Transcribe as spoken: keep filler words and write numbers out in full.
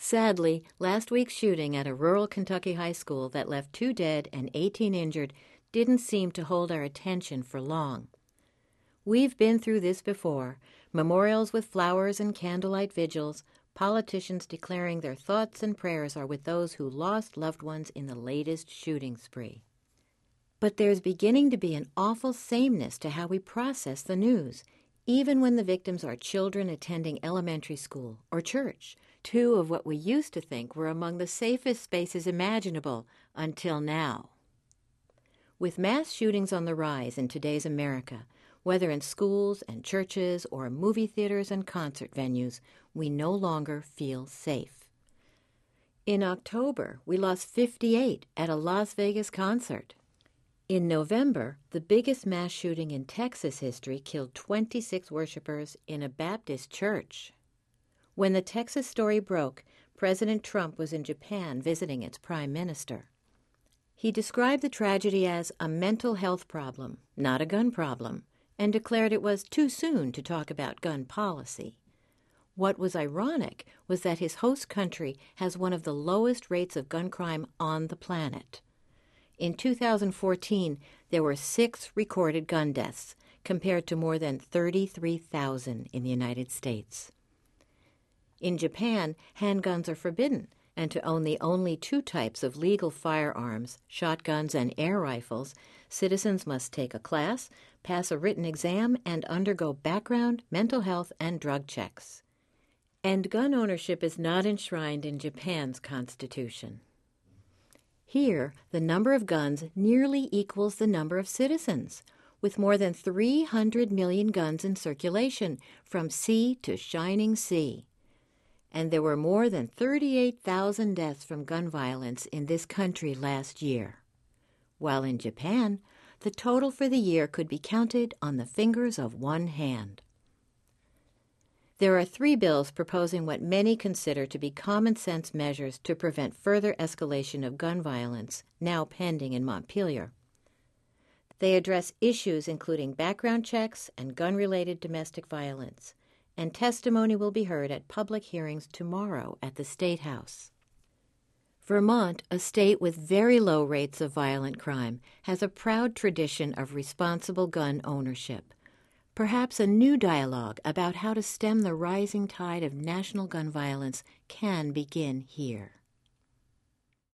Sadly, last week's shooting at a rural Kentucky high school that left two dead and eighteen injured didn't seem to hold our attention for long. We've been through this before: memorials with flowers and candlelight vigils, politicians declaring their thoughts and prayers are with those who lost loved ones in the latest shooting spree. But there's beginning to be an awful sameness to how we process the news, even when the victims are children attending elementary school or church, two of what we used to think were among the safest spaces imaginable until now. With mass shootings on the rise in today's America, whether in schools and churches or movie theaters and concert venues, we no longer feel safe. In October, we lost fifty-eight at a Las Vegas concert. In November, the biggest mass shooting in Texas history killed twenty-six worshipers in a Baptist church. When the Texas story broke, President Trump was in Japan visiting its prime minister. He described the tragedy as a mental health problem, not a gun problem, and declared it was too soon to talk about gun policy. What was ironic was that his host country has one of the lowest rates of gun crime on the planet. In two thousand fourteen, there were six recorded gun deaths, compared to more than thirty-three thousand in the United States. In Japan, handguns are forbidden, and to own the only two types of legal firearms, shotguns and air rifles, citizens must take a class, pass a written exam, and undergo background, mental health, and drug checks. And gun ownership is not enshrined in Japan's constitution. Here, the number of guns nearly equals the number of citizens, with more than three hundred million guns in circulation from sea to shining sea. And there were more than thirty-eight thousand deaths from gun violence in this country last year, while in Japan, the total for the year could be counted on the fingers of one hand. There are three bills proposing what many consider to be common-sense measures to prevent further escalation of gun violence, now pending in Montpelier. They address issues including background checks and gun-related domestic violence, and testimony will be heard at public hearings tomorrow at the State House. Vermont, a state with very low rates of violent crime, has a proud tradition of responsible gun ownership. Perhaps a new dialogue about how to stem the rising tide of national gun violence can begin here.